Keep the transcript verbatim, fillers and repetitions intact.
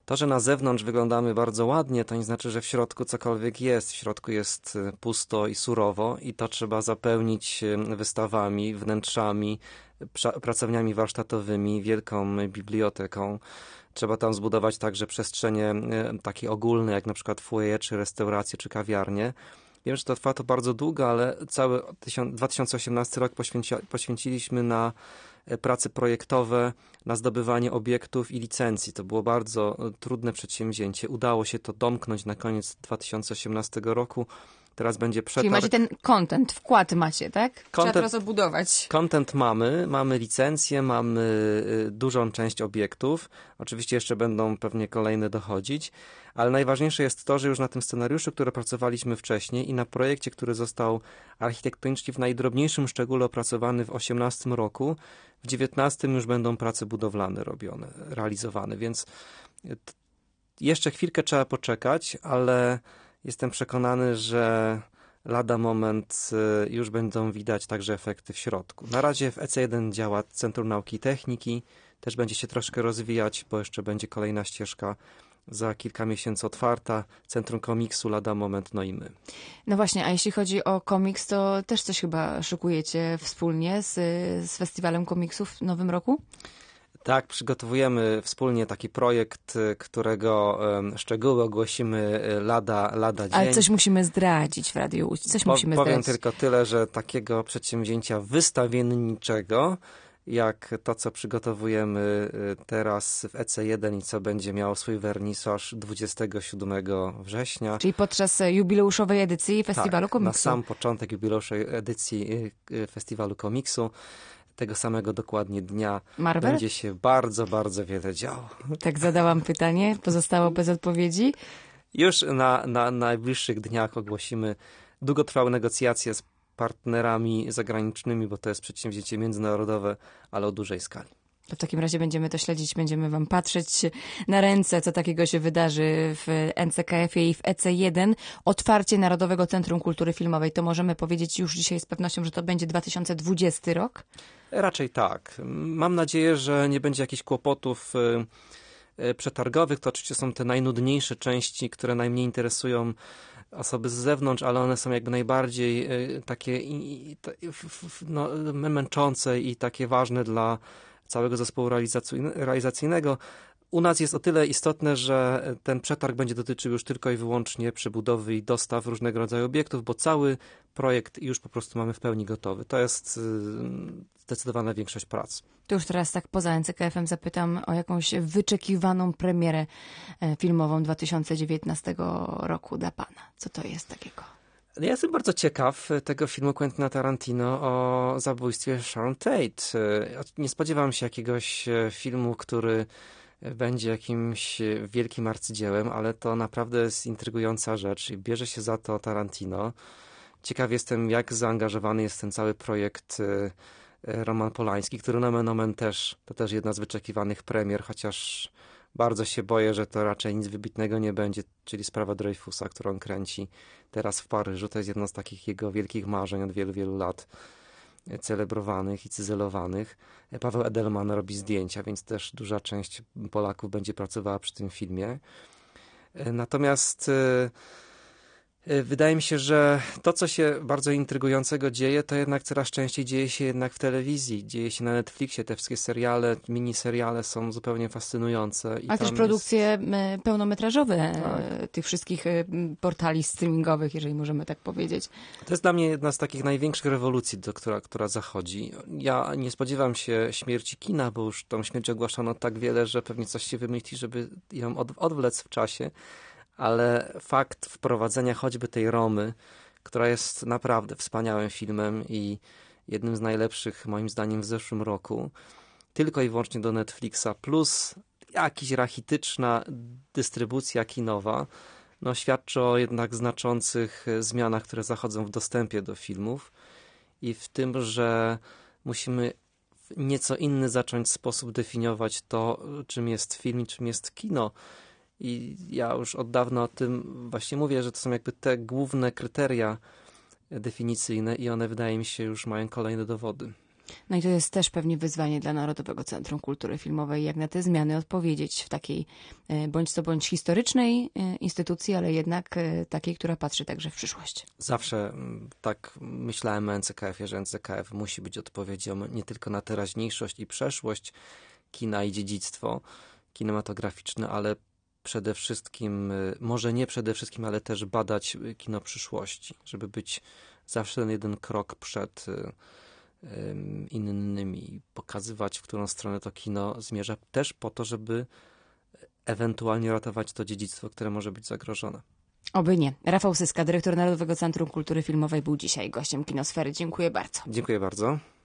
To, że na zewnątrz wyglądamy bardzo ładnie, to nie znaczy, że w środku cokolwiek jest. W środku jest pusto i surowo i to trzeba zapełnić wystawami, wnętrzami, pracowniami warsztatowymi, wielką biblioteką. Trzeba tam zbudować także przestrzenie takie ogólne, jak na przykład foyer, czy restauracje, czy kawiarnie. Wiem, że to trwa to bardzo długo, ale cały dwa tysiące osiemnasty rok poświęci, poświęciliśmy na prace projektowe, na zdobywanie obiektów i licencji. To było bardzo trudne przedsięwzięcie. Udało się to domknąć na koniec dwa tysiące osiemnastego roku. Teraz będzie przetarg. Czyli macie ten content, wkład macie, tak? Content, trzeba teraz obudować. Content mamy, mamy licencję, mamy dużą część obiektów. Oczywiście jeszcze będą pewnie kolejne dochodzić, ale najważniejsze jest to, że już na tym scenariuszu, który opracowaliśmy wcześniej i na projekcie, który został architektonicznie w najdrobniejszym szczególe opracowany w osiemnastym roku, w dziewiętnastym już będą prace budowlane robione, realizowane, więc jeszcze chwilkę trzeba poczekać, ale jestem przekonany, że lada moment już będą widać także efekty w środku. Na razie w E C jeden działa Centrum Nauki i Techniki, też będzie się troszkę rozwijać, bo jeszcze będzie kolejna ścieżka za kilka miesięcy otwarta. Centrum Komiksu lada moment, no i my. No właśnie, a jeśli chodzi o komiks, to też coś chyba szykujecie wspólnie z, z Festiwalem Komiksów w nowym roku? Tak, przygotowujemy wspólnie taki projekt, którego um, szczegóły ogłosimy lada, lada dzień. Ale coś musimy zdradzić w Radiu Łódź. Coś po, musimy powiem zdradzić. tylko tyle, że takiego przedsięwzięcia wystawienniczego, jak to, co przygotowujemy teraz w E C jeden i co będzie miało swój wernisaż dwudziestego siódmego września. Czyli podczas jubileuszowej edycji Festiwalu tak, Komiksu. na sam początek jubileuszowej edycji Festiwalu Komiksu. Tego samego dokładnie dnia Marvel? będzie się bardzo, bardzo wiele działo. Tak zadałam pytanie, pozostało bez odpowiedzi. Już na, na najbliższych dniach ogłosimy długotrwałe negocjacje z partnerami zagranicznymi, bo to jest przedsięwzięcie międzynarodowe, ale o dużej skali. To w takim razie będziemy to śledzić, będziemy wam patrzeć na ręce, co takiego się wydarzy w N C K F-ie i w E C jeden. Otwarcie Narodowego Centrum Kultury Filmowej, to możemy powiedzieć już dzisiaj z pewnością, że to będzie dwa tysiące dwudziesty rok? Raczej tak. Mam nadzieję, że nie będzie jakichś kłopotów przetargowych. To oczywiście są te najnudniejsze części, które najmniej interesują osoby z zewnątrz, ale one są jakby najbardziej takie no, męczące i takie ważne dla całego zespołu realizacyjnego. U nas jest o tyle istotne, że ten przetarg będzie dotyczył już tylko i wyłącznie przebudowy i dostaw różnego rodzaju obiektów, bo cały projekt już po prostu mamy w pełni gotowy. To jest zdecydowana większość prac. To już teraz tak poza N C K F-em zapytam o jakąś wyczekiwaną premierę filmową dwa tysiące dziewiętnastego roku dla pana. Co to jest takiego? Ja jestem bardzo ciekaw tego filmu Quentina Tarantino o zabójstwie Sharon Tate. Nie spodziewam się jakiegoś filmu, który będzie jakimś wielkim arcydziełem, ale to naprawdę jest intrygująca rzecz i bierze się za to Tarantino. Ciekaw jestem, jak zaangażowany jest ten cały projekt Roman Polański, który nomen omen też, to też jedna z wyczekiwanych premier, chociaż bardzo się boję, że to raczej nic wybitnego nie będzie, czyli sprawa Dreyfusa, którą kręci teraz w Paryżu. To jest jedno z takich jego wielkich marzeń od wielu, wielu lat, celebrowanych i cyzelowanych. Paweł Edelman robi zdjęcia, więc też duża część Polaków będzie pracowała przy tym filmie. Natomiast wydaje mi się, że to, co się bardzo intrygującego dzieje, to jednak coraz częściej dzieje się jednak w telewizji, dzieje się na Netflixie. Te wszystkie seriale, miniseriale są zupełnie fascynujące. I ale też produkcje jest... pełnometrażowe tak. tych wszystkich portali streamingowych, jeżeli możemy tak powiedzieć. To jest dla mnie jedna z takich największych rewolucji, do, która, która zachodzi. Ja nie spodziewam się śmierci kina, bo już tą śmierć ogłaszano tak wiele, że pewnie coś się wymyśli, żeby ją od, odwlec w czasie. Ale fakt wprowadzenia choćby tej Romy, która jest naprawdę wspaniałym filmem i jednym z najlepszych moim zdaniem w zeszłym roku, tylko i wyłącznie do Netflixa, plus jakaś rachityczna dystrybucja kinowa, no świadczy o jednak znaczących zmianach, które zachodzą w dostępie do filmów i w tym, że musimy w nieco inny zacząć sposób definiować to, czym jest film i czym jest kino. I ja już od dawna o tym właśnie mówię, że to są jakby te główne kryteria definicyjne i one, wydaje mi się, już mają kolejne dowody. No i to jest też pewnie wyzwanie dla Narodowego Centrum Kultury Filmowej, jak na te zmiany odpowiedzieć w takiej bądź co bądź historycznej instytucji, ale jednak takiej, która patrzy także w przyszłość. Zawsze tak myślałem o N C K F-ie, że N C K F musi być odpowiedzią nie tylko na teraźniejszość i przeszłość kina i dziedzictwo kinematograficzne, ale przede wszystkim, może nie przede wszystkim, ale też badać kino przyszłości, żeby być zawsze ten jeden krok przed innymi, pokazywać, w którą stronę to kino zmierza, też po to, żeby ewentualnie ratować to dziedzictwo, które może być zagrożone. Oby nie. Rafał Syska, dyrektor Narodowego Centrum Kultury Filmowej, był dzisiaj gościem Kinosfery. Dziękuję bardzo. Dziękuję bardzo.